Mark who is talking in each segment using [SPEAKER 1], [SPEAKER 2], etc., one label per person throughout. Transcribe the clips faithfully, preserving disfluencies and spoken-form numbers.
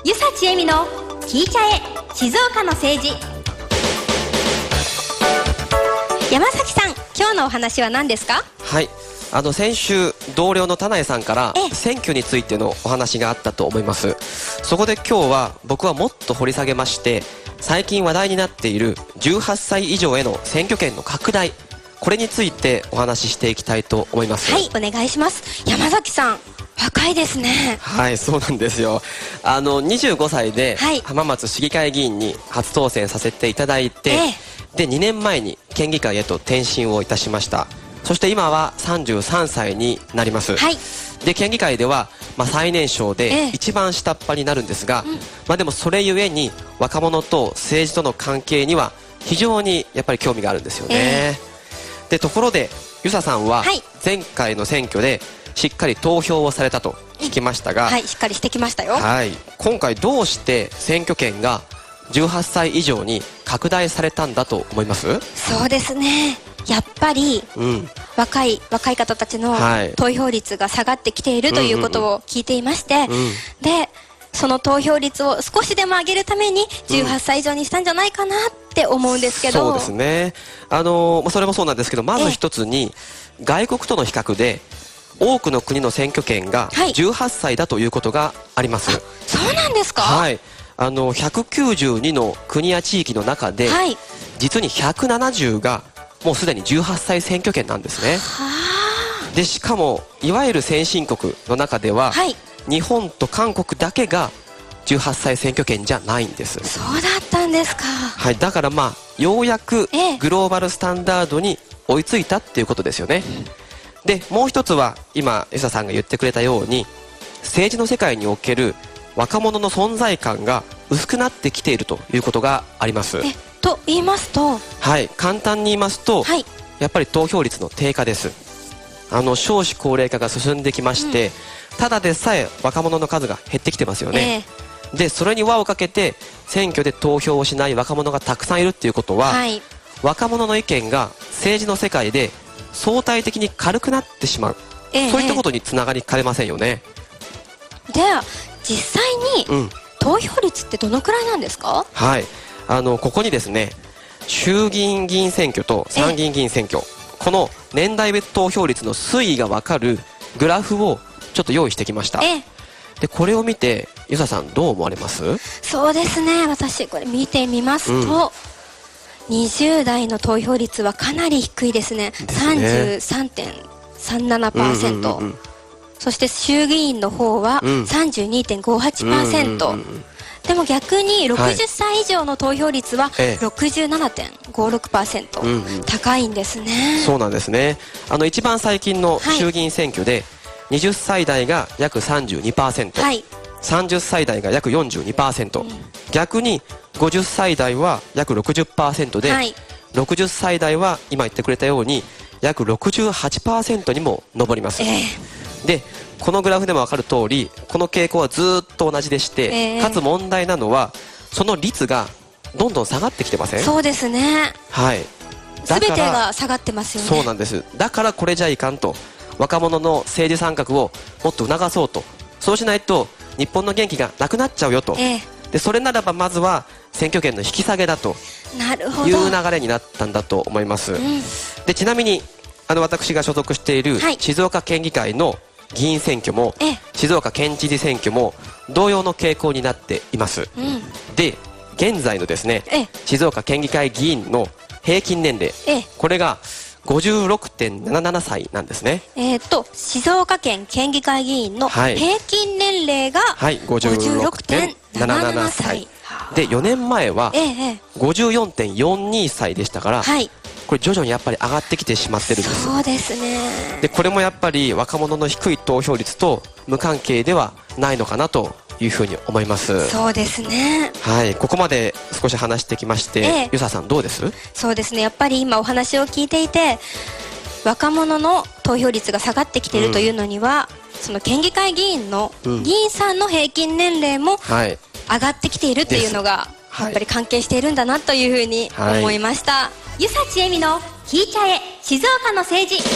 [SPEAKER 1] 遊佐千恵美の聞いちゃえ静岡の政治。山崎さん、今日のお話は何ですか？
[SPEAKER 2] はい、あの先週同僚の田内さんから選挙についてのお話があったと思います。そこで今日は僕はもっと掘り下げまして、最近話題になっているじゅうはっさい以上への選挙権の拡大、これについてお話ししていきたいと思います。
[SPEAKER 1] はい、お願いします。山崎さん、若いですね。
[SPEAKER 2] はい、そうなんですよ。あのにじゅうごさいで浜松市議会議員に初当選させていただいて、ええ、でにねんまえに県議会へと転身をいたしました。そして今はさんじゅうさんさいになります。はい、で県議会では、まあ、最年少で一番下っ端になるんですが、ええ、まあ、でもそれゆえに若者と政治との関係には非常にやっぱり興味があるんですよね。ええ、でところで遊佐さんは前回の選挙でしっかり投票をされたと聞きましたが、
[SPEAKER 1] うん、はい、しっかりしてきましたよ。
[SPEAKER 2] はい、今回どうして選挙権がじゅうはっさい以上に拡大されたんだと思います？そう
[SPEAKER 1] ですね、やっぱり、うん、若い若い方たちの投票率が下がってきているということを聞いていまして、でその投票率を少しでも上げるためにじゅうはっさい以上にしたんじゃないかなって思うんですけど、
[SPEAKER 2] うん、そうですね、あのー、それもそうなんですけど、まず一つに外国との比較で多くの国の選挙権がじゅうはっさいだということがあります。はい、
[SPEAKER 1] そうなんですか？
[SPEAKER 2] はい、あのひゃくきゅうじゅうにの国や地域の中で、はい、実にひゃくななじゅうがもうすでにじゅうはっさい選挙権なんですね。でしかもいわゆる先進国の中では、はい、日本と韓国だけがじゅうはっさい選挙権じゃないんです。
[SPEAKER 1] そうだったんですか？
[SPEAKER 2] はい、だからまあようやくグローバルスタンダードに追いついたっていうことですよね。うん、でもう一つは今遊佐さんが言ってくれたように、政治の世界における若者の存在感が薄くなってきているということがあります。
[SPEAKER 1] えと言いますと、
[SPEAKER 2] はい、簡単に言いますと、はい、やっぱり投票率の低下です。あの少子高齢化が進んできまして、うん、ただでさえ若者の数が減ってきてますよね。えー、でそれに輪をかけて選挙で投票をしない若者がたくさんいるっていうことは、はい、若者の意見が政治の世界で相対的に軽くなってしまう、えー、そういったことにつながりかねませんよね。
[SPEAKER 1] では実際に、うん、投票率ってどのくらいなんですか？
[SPEAKER 2] はい、あのここにですね、衆議院議員選挙と参議院議員選挙、この年代別投票率の推移が分かるグラフをちょっと用意してきました。えでこれを見て遊佐さんどう思われます？
[SPEAKER 1] そうですね、私これ見てみますと、うん、にじゅう代の投票率はかなり低いですね。ですね、さんじゅうさんてんさんななパーセント、そして衆議院の方は さんじゅうにてんごはちパーセント、でも逆にろくじゅっさい以上の投票率は ろくじゅうななてんごろくパーセント、うんうん、高いんですね。
[SPEAKER 2] そうなんですね。あの一番最近の衆議院選挙で、はい、にじゅっさい代が約 さんじゅうにパーセント、はい、さんじゅっさい代が約 よんじゅうにパーセント、うん、逆にごじゅっさい代は約 ろくじゅっパーセント で、はい、ろくじゅっさい代は今言ってくれたように約 ろくじゅうはちパーセント にも上ります。えー、でこのグラフでも分かる通り、この傾向はずっと同じでして、えー、かつ問題なのはその率がどんどん下がってきてません？そうですね、はい、
[SPEAKER 1] 全てが下がってますよね。
[SPEAKER 2] そうなんです。だからこれじゃいかんと、若者の政治参画をもっと促そうと、そうしないと日本の元気がなくなっちゃうよと、えー、でそれならばまずは選挙権の引き下げだという流れになったんだと思います。うん、でちなみにあの私が所属している静岡県議会の議員選挙も、はい、静岡県知事選挙も同様の傾向になっています。うん、で現在のですね、静岡県議会議員の平均年齢、これが ごじゅうろくてんななななさいなんですね。
[SPEAKER 1] えー、っと静岡県県議会議員の平均年齢が ごじゅうろくてんななななさい
[SPEAKER 2] で、よねんまえは ごじゅうよんてんよんにさいでしたから、はい、これ徐々にやっぱり上がってきてしまってるんです。
[SPEAKER 1] そうですね。
[SPEAKER 2] でこれもやっぱり若者の低い投票率と無関係ではないのかなというふうに思います。
[SPEAKER 1] そうですね。
[SPEAKER 2] はい、ここまで少し話してきまして、ええ、遊佐さんどうです？
[SPEAKER 1] そうですね、やっぱり今お話を聞いていて、若者の投票率が下がってきているというのには、うん、その県議会議員の議員さんの平均年齢も上がってきているというのがやっぱり関係しているんだなというふうに思いました。はい、遊佐千恵美の聞いちゃえ静岡の政治。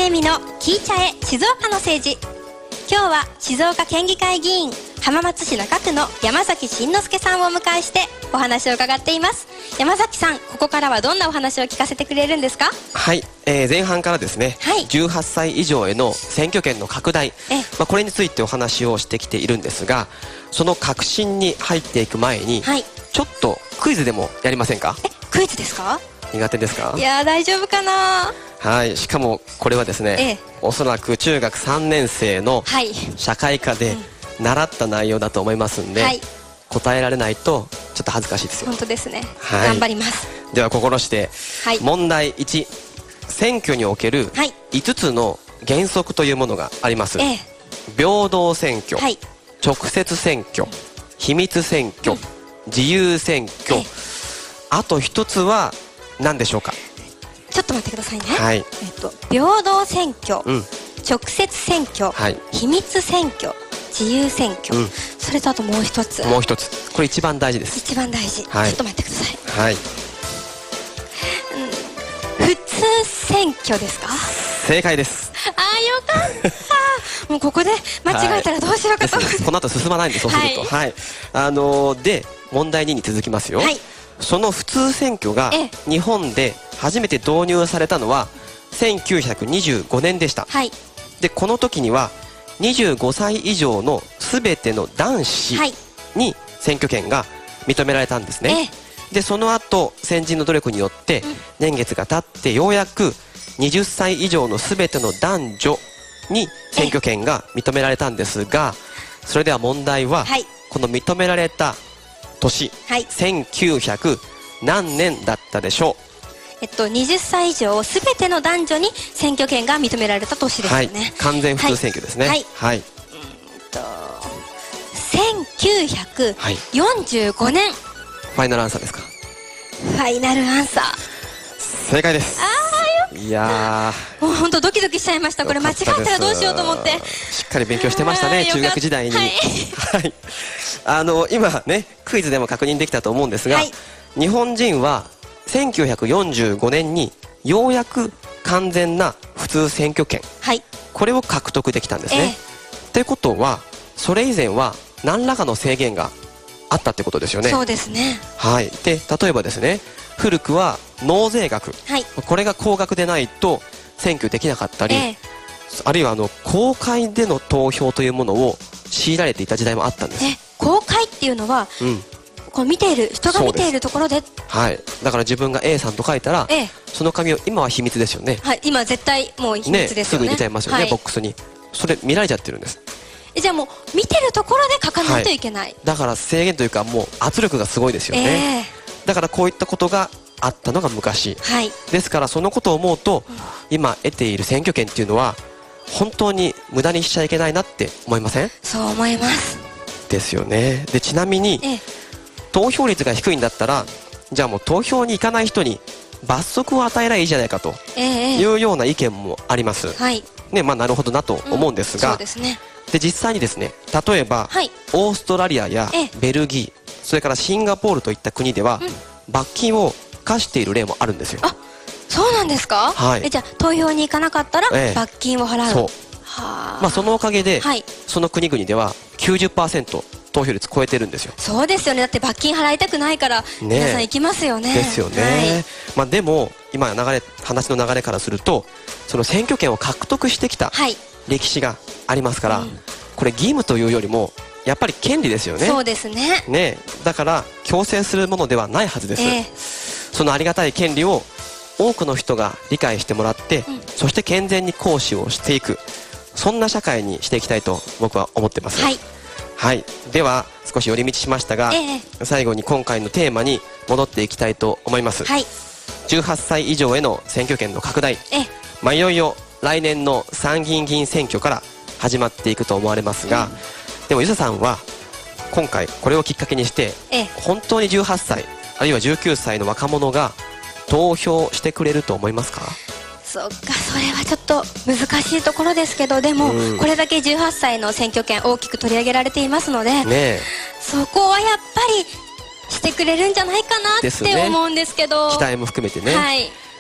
[SPEAKER 1] 恵美の聞いちゃえ静岡の政治。今日は静岡県議会議員浜松市中区の山崎真之介さんをお迎えしてお話を伺っています。山崎さん、ここからはどんなお話を聞かせてくれるんですか？
[SPEAKER 2] はい、えー、前半からですね、はい、じゅうはっさい以上への選挙権の拡大、まあ、これについてお話をしてきているんですが、その核心に入っていく前に、はい、ちょっとクイズでもやりませんか？
[SPEAKER 1] え、クイズですか？苦
[SPEAKER 2] 手ですか？
[SPEAKER 1] いやー、大丈夫かな。
[SPEAKER 2] はい、しかもこれはですね、ええ、おそらく中学さんねん生の社会科で習った内容だと思いますんで、はい、答えられないとちょっと恥ずかしいですよ。
[SPEAKER 1] 本当ですね、はい、頑張ります。
[SPEAKER 2] では心して、はい、問題いち、選挙におけるいつつの原則というものがあります、ええ、平等選挙、はい、直接選挙、秘密選挙、うん、自由選挙、ええ、あと一つは何でしょうか？
[SPEAKER 1] ちょっと待ってくださいね、
[SPEAKER 2] はい、
[SPEAKER 1] えっと、平等選挙、うん、直接選挙、はい、秘密選挙、自由選挙、うん、それとあともう一つ
[SPEAKER 2] もう一つこれ一番大事です。
[SPEAKER 1] 一番大事、はい、ちょっと待ってください。
[SPEAKER 2] はい、
[SPEAKER 1] うん、普通選挙ですか？
[SPEAKER 2] 正解です。
[SPEAKER 1] ああ、よかったもうここで間違えたらどうしようかと思って、はい、
[SPEAKER 2] この後進まないんで、そうすると、はい、はい、あのー、で問題にに続きますよ、はい、その普通選挙が日本で初めて導入されたのはせんきゅうひゃくにじゅうごねんでした、はい、でこの時にはにじゅうごさい以上の全ての男子に選挙権が認められたんですね、えでその後先人の努力によって年月が経ってようやくはたち以上の全ての男女に選挙権が認められたんですが、それでは問題は、はい、この認められた年、はい、せんきゅうひゃく何年だったでしょう？
[SPEAKER 1] えっと、はたち以上すべての男女に選挙権が認められた年ですよね、はい、
[SPEAKER 2] 完全普通選挙ですね。はい、はい、うん
[SPEAKER 1] とせんきゅうひゃくよんじゅうごねん、はい、フ
[SPEAKER 2] ァイナルアンサーですか？
[SPEAKER 1] ファイナルアンサー
[SPEAKER 2] 正解です。
[SPEAKER 1] あーよ、いやーもう本当ドキドキしちゃいました。これ間違ったらどうしようと思って
[SPEAKER 2] しっかり勉強してましたね、中学時代に。はい、はい、あの今ねクイズでも確認できたと思うんですが、はい、日本人はせんきゅうひゃくよんじゅうごねんにようやく完全な普通選挙権、はい、これを獲得できたんですね。と、えー、いうことはそれ以前は何らかの制限があったってことですよね。
[SPEAKER 1] そうですね、
[SPEAKER 2] はい、で例えばですね、古くは納税額、はい、これが高額でないと選挙できなかったり、えー、あるいはあの公開での投票というものを強いられていた時代もあったんです。
[SPEAKER 1] え公開っていうのは、うん、こう見ている人が見ているところで、
[SPEAKER 2] はい、だから自分が A さんと書いたら、ええ、その紙を今は秘密ですよね。
[SPEAKER 1] はい、今絶対もう秘密ですよね。
[SPEAKER 2] ね、すぐ入れちゃいますよね、はい、ボックスに。それ見られちゃってるんです。
[SPEAKER 1] えじゃあもう見てるところで書かないといけない、はい、
[SPEAKER 2] だから制限というかもう圧力がすごいですよね、えー、だからこういったことがあったのが昔、はい、ですからそのことを思うと、うん、今得ている選挙権っていうのは本当に無駄にしちゃいけないなって思いません？
[SPEAKER 1] そう思います
[SPEAKER 2] ですよね。でちなみに、ええ、投票率が低いんだったらじゃあもう投票に行かない人に罰則を与えればいいじゃないかというような意見もあります、はい、ね、まあなるほどなと思うんですが、うん、そうですね。で実際にですね、例えば、はい、オーストラリアやベルギー、それからシンガポールといった国では、うん、罰金を課している例もあるんですよ。あ、
[SPEAKER 1] そうなんですか？はい、えじゃあ投票に行かなかったら罰金を払う、そう、
[SPEAKER 2] はあ、まあそのおかげで、はい、その国々では きゅうじゅっパーセント投票率超えてるんですよ。
[SPEAKER 1] そうですよね。だって罰金払いたくないから皆さん行きますよね。
[SPEAKER 2] ですよね、はい、まあでも今流れ話の流れからするとその選挙権を獲得してきた歴史がありますから、はい、うん、これ義務というよりもやっぱり権利ですよね。
[SPEAKER 1] そうですね。
[SPEAKER 2] ね、だから強制するものではないはずです、えー、そのありがたい権利を多くの人が理解してもらって、うん、そして健全に行使をしていく、そんな社会にしていきたいと僕は思ってます。はい、はい、では少し寄り道しましたが、えー、最後に今回のテーマに戻っていきたいと思います、はい、じゅうはっさい以上への選挙権の拡大、えーまあ、いよいよ来年の参議院議員選挙から始まっていくと思われますが、うん、でもゆささんは今回これをきっかけにして、えー、本当にじゅうはっさいあるいはじゅうきゅうさいの若者が投票してくれると思いますか？
[SPEAKER 1] そっか、それはちょっと難しいところですけど、でも、うん、これだけじゅうはっさいの選挙権大きく取り上げられていますので、ね、そこはやっぱりしてくれるんじゃないかなって思うんですけど、
[SPEAKER 2] ね、期待も含めてね、はい、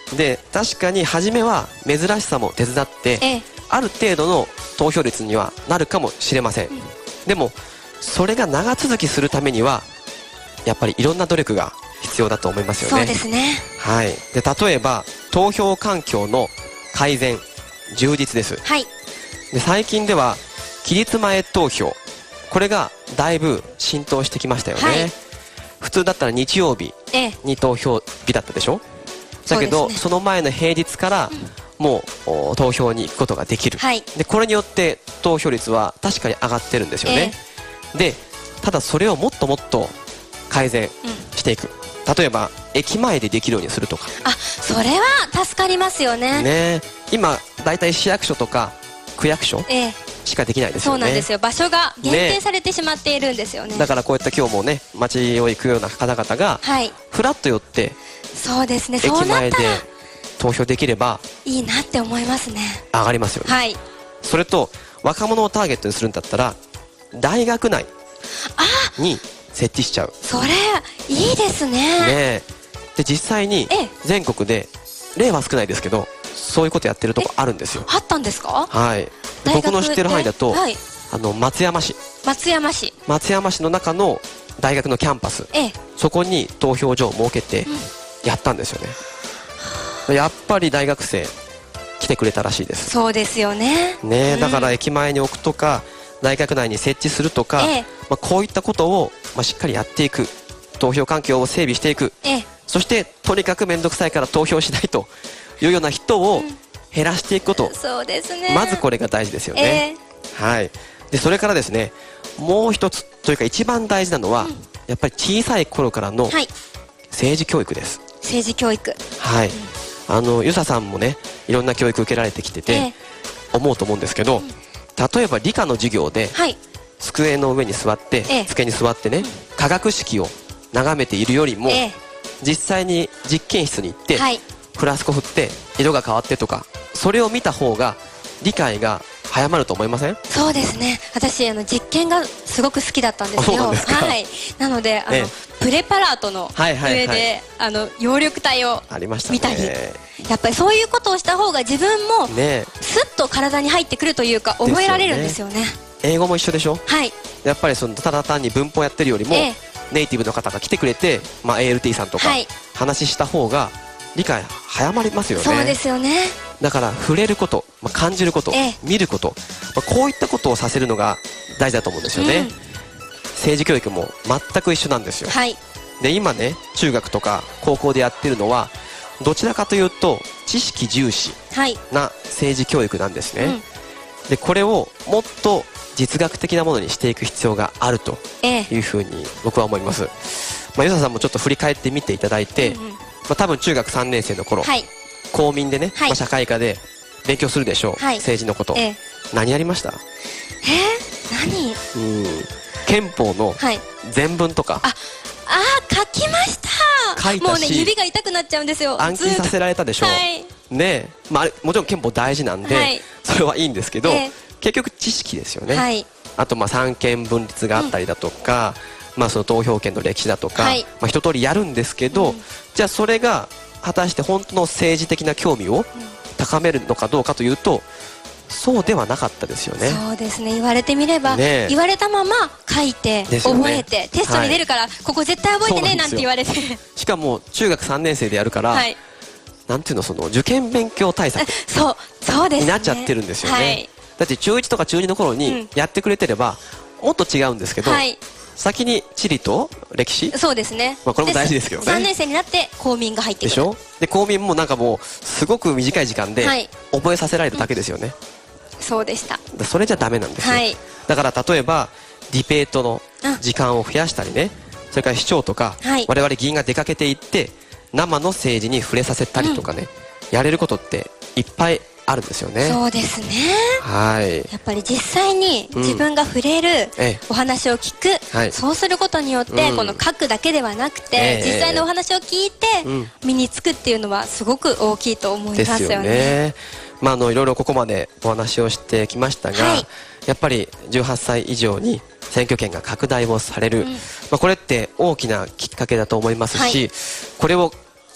[SPEAKER 2] で確かに初めは珍しさも手伝って、
[SPEAKER 1] ええ、
[SPEAKER 2] ある程度の投票率にはなるかもしれません、うん、でもそれが長続きするためにはやっぱりいろんな努力が必要だと思いますよね。
[SPEAKER 1] そうですね、
[SPEAKER 2] はい、で例えば投票環境の改善充実です、
[SPEAKER 1] はい、
[SPEAKER 2] で最近では期日前投票、これがだいぶ浸透してきましたよね、はい、普通だったら日曜日に投票日だったでしょ、ええ、だけど そ,、ね、その前の平日からもう、うん、投票に行くことができる、はい、でこれによって投票率は確かに上がってるんですよね、ええ、でただそれをもっともっと改善していく、うん、例えば駅前でできるようにするとか。
[SPEAKER 1] あ、それは助かりますよね。
[SPEAKER 2] ね、今だいたい市役所とか区役所、ええ、しかできないですよね。
[SPEAKER 1] そうなんですよ、場所が限定されてしまっているんですよね。
[SPEAKER 2] だからこういった今日もね街を行くような方々がふらっと寄って、
[SPEAKER 1] そうですね、
[SPEAKER 2] 駅前で投票できれば
[SPEAKER 1] いいなって思いますね。
[SPEAKER 2] 上がりますよね、はい、それと若者をターゲットにするんだったら大学内に設置しちゃう。
[SPEAKER 1] それいいですね。
[SPEAKER 2] ねで実際に全国で例は少ないですけどそういうことやってるとこあるんですよ。
[SPEAKER 1] あったんですか？
[SPEAKER 2] はい、僕の知ってる範囲だと、はい、あの松山市
[SPEAKER 1] 松山市
[SPEAKER 2] 松山市の中の大学のキャンパス、ええ、そこに投票所を設けてやったんですよね、うん、やっぱり大学生来てくれたらしいです。そうですよね。ね、うん、だから駅前に置くとか大学内に設置するとか、ええ、まあ、こういったことを、まあ、しっかりやっていく、投票環境を整備していく、ええ、そしてとにかく面倒くさいから投票しないというような人を減らしていくこと、うん、そうですね、まずこれが大事ですよね、えー、はい、でそれからですねもう一つというか一番大事なのは、うん、やっぱり小さい頃からの政治教育です、はい、政治教育、はい、うん、あのゆささんもねいろんな教育受けられてきてて、えー、思うと思うんですけど、うん、例えば理科の授業で、はい、机の上に座って、えー、机に座ってね、うん、化学式を眺めているよりも、えー、実際に実験室に行って、はい、フラスコ振って色が変わってとかそれを見た方が理解が早まると思いません？そうですね、私あの実験がすごく好きだったんですよ。な, すはい、なのであの、ね、プレパラートの上であの葉緑体を見たり、やっぱりそういうことをした方が自分もスッと体に入ってくるというか覚えられるんですよね。英語も一緒でしょ、はい、やっぱりそのただ単に文法やってるよりも、ええ、ネイティブの方が来てくれて、まあ、エーエルティー さんとか話した方が理解早まりますよね。そうですよね。だから触れること、まあ、感じること、ええ、見ること、まあ、こういったことをさせるのが大事だと思うんですよね、うん、政治教育も全く一緒なんですよ、はい、で今ね中学とか高校でやってるのはどちらかというと知識重視な政治教育なんですね、はい、うん、でこれをもっと実学的なものにしていく必要があるというふうに僕は思います、ええ、まあ、ゆささんもちょっと振り返ってみていただいて、うんうん、まあ、多分中学さんねん生の頃、はい、公民でね、はい、まあ、社会科で勉強するでしょう、はい、政治のこと、ええ、何やりました？えー、何？うん、憲法の全文とか、はい、ああ書きました。書いたし、もうね指が痛くなっちゃうんですよ。暗記させられたでしょう、はい、ね、まあ、もちろん憲法大事なんで、はい、それはいいんですけど、えー、結局知識ですよね、はい、あとまあ三権分立があったりだとか、うん、まあ、その投票権の歴史だとか、はい、まあ、一通りやるんですけど、うん、じゃあそれが果たして本当の政治的な興味を高めるのかどうかというとそうではなかったですよね。そうですね、言われてみれば、ね、言われたまま書いて、ね、覚えてテストに出るから、はい、ここ絶対覚えてねなんて言われて、しかも中学さんねん生でやるから、はい、なんていうの、その受験勉強対策そうそうです、ね、になっちゃってるんですよね、はい、だって中いちとか中にの頃にやってくれてれば、うん、もっと違うんですけど、はい、先に地理と歴史、そうですね、まあ、これも大事ですけどね。さんねん生になって公民が入ってくるでしょ。で公民もなんかもうすごく短い時間で覚えさせられるだけですよね、うん、そうでした。それじゃダメなんですよ、はい、だから例えばディベートの時間を増やしたりね、それから市長とか、はい、我々議員が出かけていって生の政治に触れさせたりとかね、うん、やれることっていっぱいあるんですよね。そうですね、はい、やっぱり実際に自分が触れる、うん、お話を聞く、はい、そうすることによって、うん、この書くだけではなくて、えー、実際のお話を聞いて、うん、身につくっていうのはすごく大きいと思いますよね。ですよね。まあ、あのいろいろここまでお話をしてきましたが、はい、やっぱりじゅうはっさい以上に選挙権が拡大をされる、うん、まあ、これって大きなきっかけだと思いますし、はい、これを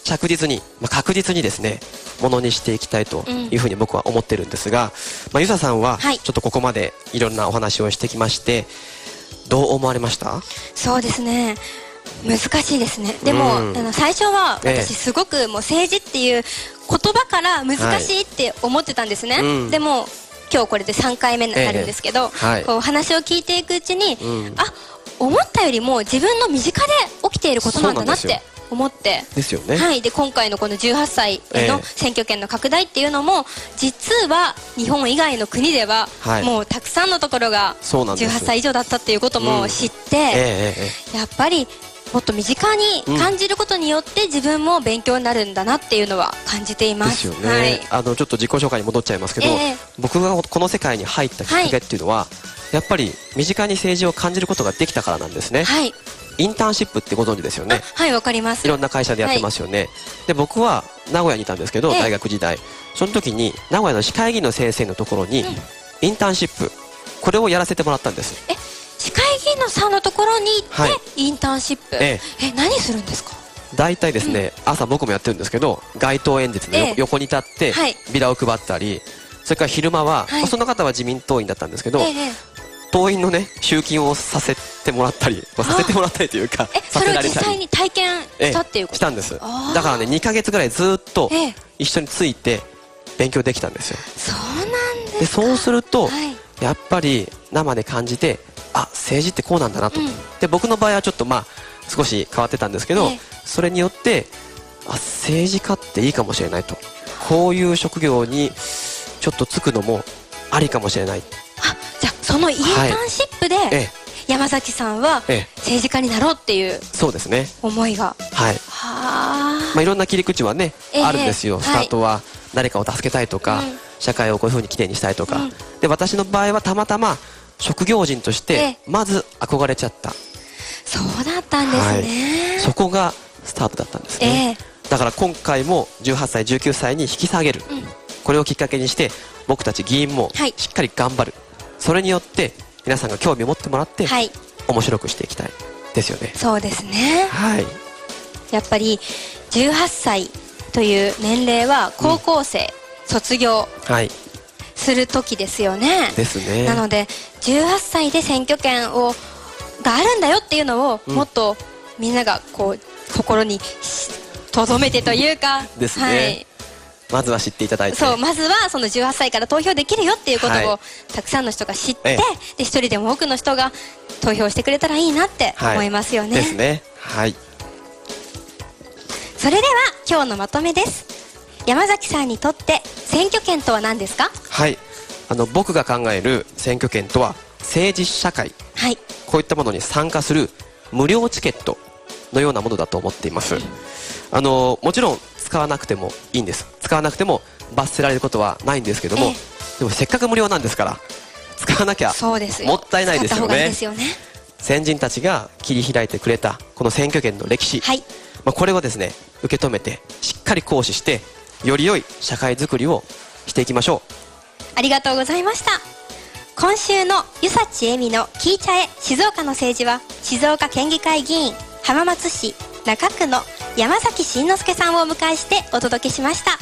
[SPEAKER 2] 着実に、まあ、確実にですねものにしていきたいというふうに僕は思ってるんですが、まあ、遊佐さんはちょっとここまでいろんなお話をしてきまして、どう思われました？
[SPEAKER 1] そうですね、難しいですね。でも、うん、あの最初は私すごくもう政治っていう言葉から難しいって思ってたんですね、はい、うん、でも今日これでさんかいめになるんですけど、えーはい、こう話を聞いていくうちに、うん、あ、思ったよりも自分の身近で起きていることなんだなって思って
[SPEAKER 2] ですよね。
[SPEAKER 1] はい、で今回のこのじゅうはっさいへの選挙権の拡大っていうのも、実は日本以外の国ではもうたくさんのところがじゅうはっさい以上だったっていうことも知って、やっぱりもっと身近に感じることによって自分も勉強になるんだなっていうのは感じています。
[SPEAKER 2] ですよね、はい、あのちょっと自己紹介に戻っちゃいますけど、えー、僕がこの世界に入ったきっかけっていうのは、はい、やっぱり身近に政治を感じることができたからなんですね。はい、インターンシップってご存知ですよね。
[SPEAKER 1] はい、わかります。
[SPEAKER 2] いろんな会社でやってますよね、はい、で僕は名古屋にいたんですけど、えー、大学時代その時に名古屋の市会議員の先生のところに、うん、インターンシップこれをやらせてもらったんです。
[SPEAKER 1] え、市会議員のさんのところに行って、はい、インターンシップ、えええ、何するんですか？
[SPEAKER 2] 大体ですね、うん、朝僕もやってるんですけど、街頭演説の、ええ、横に立って、はい、ビラを配ったり、それから昼間は、はい、まあ、その方は自民党員だったんですけど、ええ、党員のね集金をさせてもらったり、まあ、させてもらったりというか、
[SPEAKER 1] させられたり、それを実際に体験したっていうこと？
[SPEAKER 2] したんです。だからねにかげつぐらいずっと一緒について勉強できたんですよ。
[SPEAKER 1] そうなんですか。
[SPEAKER 2] でそうすると、はい、やっぱり生で感じて、あ、政治ってこうなんだなと、うん、で僕の場合はちょっとまあ少し変わってたんですけど、ええ、それによってあ、政治家っていいかもしれないと、こういう職業にちょっとつくのもありかもしれない。
[SPEAKER 1] あ、じゃあそのインターンシップで、はい、ええ、山崎さんは政治家になろうっていう
[SPEAKER 2] そうですね
[SPEAKER 1] 思いが、
[SPEAKER 2] はい、は、まあ、いろんな切り口はね、ええ、あるんですよ。スタートは誰かを助けたいとか、うん、社会をこういうふうにきれいにしたいとか、うん、で私の場合はたまたま職業人としてまず憧れちゃった、ええ、
[SPEAKER 1] そうだったんですね、
[SPEAKER 2] はい、そこがスタートだったんですね、ええ、だから今回もじゅうはっさいじゅうきゅうさいに引き下げる、うん、これをきっかけにして僕たち議員もしっかり頑張る、はい、それによって皆さんが興味を持ってもらって、はい、面白くしていきたいですよね。
[SPEAKER 1] そうですね、
[SPEAKER 2] はい、
[SPEAKER 1] やっぱりじゅうはっさいという年齢は高校生、うん、卒業、はい、する時ですよね。
[SPEAKER 2] ですね。
[SPEAKER 1] なのでじゅうはっさいで選挙権をがあるんだよっていうのを、うん、もっとみんながこう心に留めてというか
[SPEAKER 2] ですね、はい、まずは知っていただいて、
[SPEAKER 1] そう、まずはそのじゅうはっさいから投票できるよっていうことを、はい、たくさんの人が知って、ええ、で一人でも多くの人が投票してくれたらいいなって思いますよね、
[SPEAKER 2] はい、ですね。はい、
[SPEAKER 1] それでは今日のまとめです。山崎さんにとって選挙権とは何ですか？
[SPEAKER 2] はい、あの僕が考える選挙権とは政治社会、はい、こういったものに参加する無料チケットのようなものだと思っています、うん、あのもちろん使わなくてもいいんです。使わなくても罰せられることはないんですけども、ええ、でもせっかく無料なんですから使わなきゃもったいないですよね。
[SPEAKER 1] ですよね。
[SPEAKER 2] 先人たちが切り開いてくれたこの選挙権の歴史、はい、まあ、これをですね受け止めてしっかり行使してより良い社会づくりをしていきましょう。
[SPEAKER 1] ありがとうございました。今週の湯幸恵美の聞いちゃえ静岡の政治は、静岡県議会議員浜松市中区の山崎真之介さんをお迎えしてお届けしました。